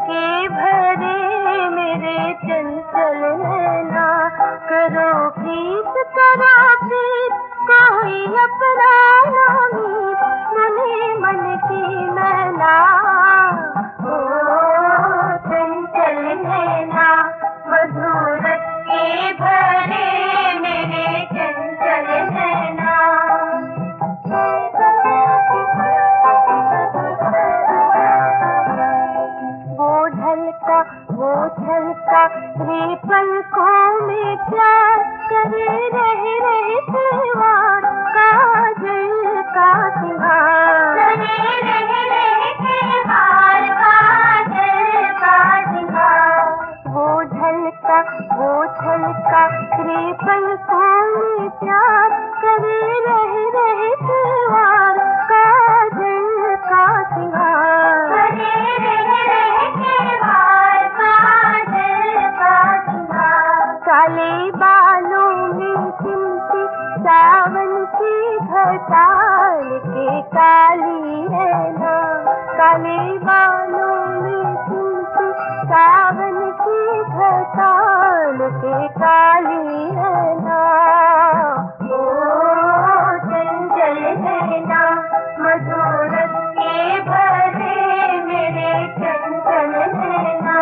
के भरे मेरे चंचल नैना, करो प्रीत कोई अपना मीत, मुने मन की मैना। ओ चंचल नैना, मधुर के भरे मेरे चंचल नैना। वो झलका रे पलकों में प्यार करे, रहे दीवार काजल का सिंगार, रहे दीवार काजल का सिंगार। वो झलका रे पलकों में प्यार करे, रहे दीवार काजल का सिंगार, काले बालों में सिमटी सावन की घटाल के काली नैना, काले बालों में सिमटी सावन की घटाल के काली नैना। ओ चंचल नैना, मधुर के भरे मेरे चंचल नैना।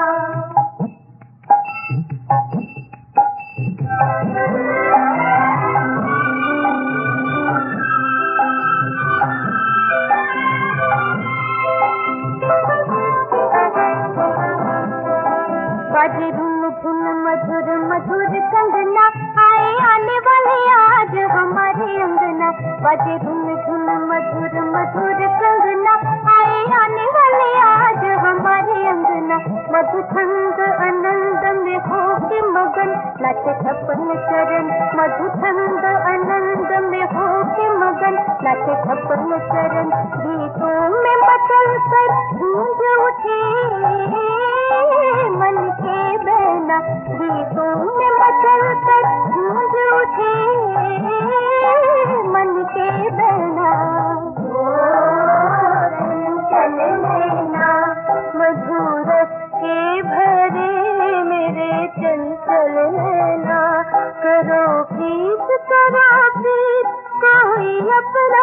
बाजे धुन धुन मधुर मधुर कंगना, आए आने वाले आज हमारे अंगना। बाजे धुन धुन मधुर मधुर कंगना, आए आने वाले आज हमारे अंगना। मधुथंग आनंद में हो के मगन, नाचे छप्पन चरण। मधुथंग आनंद में हो के मगन, नाचे छप्पन चरण। गीतों में मचल कर गूंज उठी मन के बहना, गीतों में मचल कर गूंज उठी मन के बहना। ओ चंचल नैना, मधुर के भरे मेरे चंचल नैना, करो प्रीत कोई अपना